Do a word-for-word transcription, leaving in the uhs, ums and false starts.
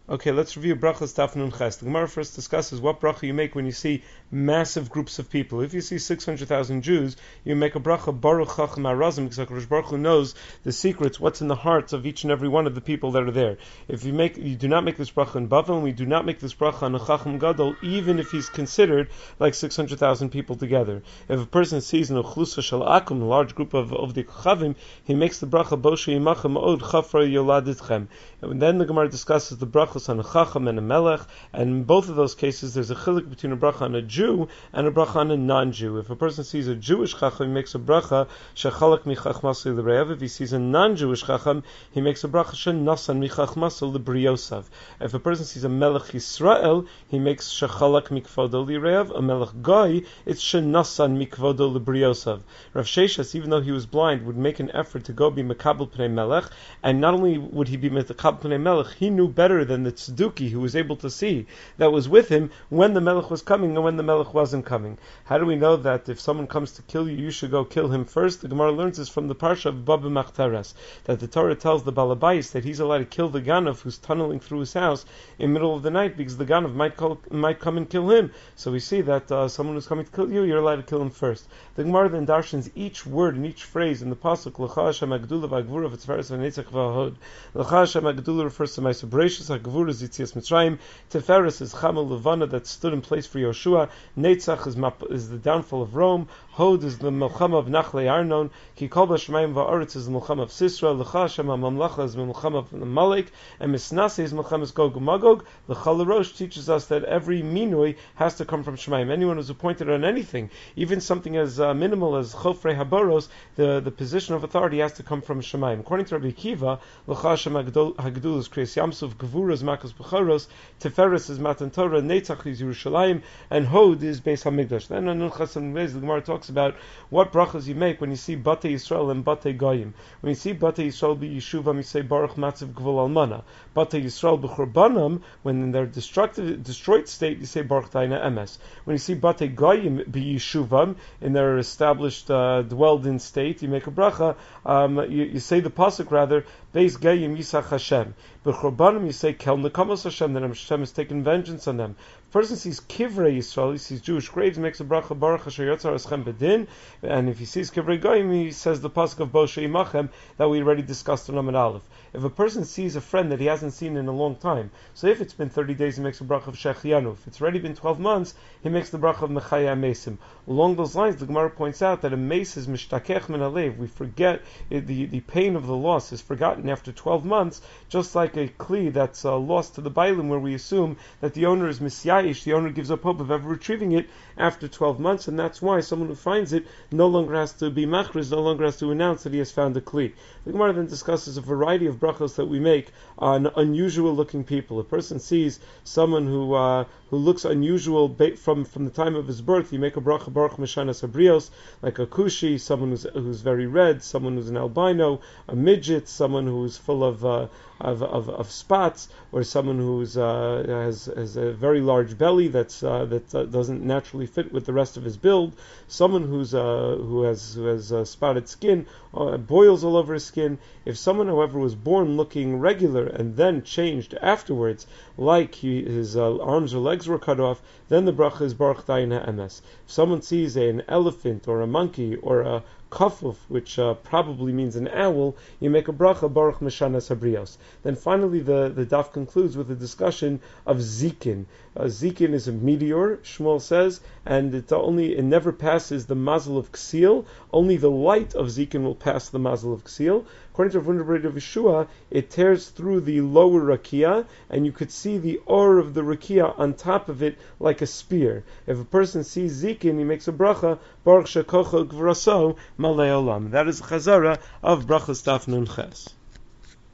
Okay, let's review brachas Daf Nun Ches. The Gemara first discusses what bracha you make when you see massive groups of people. If you see six hundred thousand Jews, you make a bracha Baruch Chacham HaRazim, because HaKadosh Baruch Hu knows the secrets, what's in the hearts of each and every one of the people that are there. If you make, you do not make this bracha in Bavel, and we do not make this bracha on a Chacham Gadol, even if he's considered like six hundred thousand people together. If a person sees an Ochlusa Shel Akum, a large group of, of the Chavim, he makes the bracha Boshe Yimachem Od Chafra Yoladitchem. And then the Gemara discusses the bracha on a chacham and a melech, and in both of those cases there's a chilik between a bracha on a Jew and a bracha on a non-Jew. If a person sees a Jewish chacham, he makes a bracha shechalak mi chachmaso l're'ev. If he sees a non-Jewish chacham, he makes a bracha shenasan mi chachmaso l'briosav. If a person sees a melech Yisrael, he makes shechalak mi kvodo l're'ev. A melech goy, it's shenasan mi kvodo l'briosav. Rav Sheshas, even though he was blind, would make an effort to go be mekabel pnei melech, and not only would he be mekabel pnei melech, he knew better than the tzduki who was able to see that was with him when the melech was coming and when the melech wasn't coming. How do we know that if someone comes to kill you, you should go kill him first? The Gemara learns this from the parsha of Baba Machteres, that the Torah tells the Balabais that he's allowed to kill the Ganav who's tunneling through his house in the middle of the night, because the Ganav might, call, might come and kill him. So we see that uh, someone who's coming to kill you, you're allowed to kill him first. The Gemara then darshans each word and each phrase in the pasuk L'cha Hashem HaGdula v'Hagvura v'Tiferes v'Netzach v'Hod. L'cha Hashem HaGdula refers to Ma'aser Bereishis, HaGvura is Yitzias Mitzrayim, Tiferes is Chamel Levana that stood in place for Yoshua, Netzach is, map, is the downfall of Rome, Hod is the Melchama of Nachle Arnon, Ki Kol B'Shemayim Va'aretz is the Melchama of Sisra, L'cha Hashem HaMamlacha is the Melchama of Amalek, and Misnase is Melchama of Gog Magog. L'cha L'Rosh teaches us that every minui has to come from Shemayim. Anyone who's appointed on anything, even something as uh, minimal as Chofrei Haboros, the, the position of authority has to come from Shemayim. According to Rabbi Kiva, L'cha Hashem HaGdul is Kriyas Yamsuf, Gevura is Makas B'choros, Tiferes is Matan Torah, Netzach is Yerushalayim, and Hod is Beis HaMikdash. Then on Nunchas and Beis, the Gemara talks about what brachas you make when you see Batei Yisrael and Batei Goyim. When you see Batei Yisrael b'Yeshuvam, you say Baruch Matzav Gvul Almana. Batei Yisrael b'Churbanam, when in their destructive, destroyed state, you say Baruch Daina Emes. When you see Batei Goyim b'Yeshuvam, in their established, uh, dwelled-in state, you make a bracha, um, you, you say the pasuk rather, Beis Goyim Yisach Hashem. B'Churbanim you say Kel Nekamos Hashem, that Hashem has taken vengeance on them. If a person sees Kivrei Yisrael, he sees Jewish graves, makes a bracha Baruch Asher Yotzar Eschem Bedin, and if he sees Kivrei Goyim, he says the pasuk of Boshe Yimachem that we already discussed on Amud Aleph. If a person sees a friend that he hasn't seen in a long time, so if it's been thirty days, he makes a bracha of Shechianu. If it's already been twelve months, he makes the bracha of Mechaya Mesim. Along those lines, the Gemara points out that a mace is mishtakech min alev. We forget it, the the pain of the loss is forgotten after twelve months, just like a kli that's uh, lost to the bailim, where we assume that the owner is misyayish, the owner gives up hope of ever retrieving it after twelve months, and that's why someone who finds it no longer has to be machriz, no longer has to announce that he has found a kli. The Gemara then discusses a variety of brachos that we make on unusual looking people. A person sees someone who uh, who looks unusual ba- from, from the time of his birth, you make a bracha Baruch Meshanas Habrios, like a kushi, someone who's who's very red, someone who's an albino, a midget, someone who's full of uh, of, of of spots, or someone who's uh, has has a very large belly that's uh, that uh, doesn't naturally fit with the rest of his build, someone who's uh, who has who has uh, spotted skin, uh, boils all over his skin. If someone, however, was born looking regular and then changed afterwards, like he, his uh, arms or legs were cut off, then the bracha is Baruch Dayin HaEmes. If someone sees an elephant or a monkey or a kafuf, which uh, probably means an owl, you make a bracha Baruch Meshanas Habrios. Then finally the, the daf concludes with a discussion of zikin. Uh, zikin is a meteor, Shmuel says, and it only it never passes the mazel of Ksil. Only the light of zikin will pass the mazel of Ksil. According to Wunderbreid of Yeshua, it tears through the lower rakia, and you could see the or of the rakia on top of it like a spear. If a person sees zikin, he makes a bracha Baruch Shekocho Gvraso Malei Olam. That is the chazara of brachas Daf Nun Ches.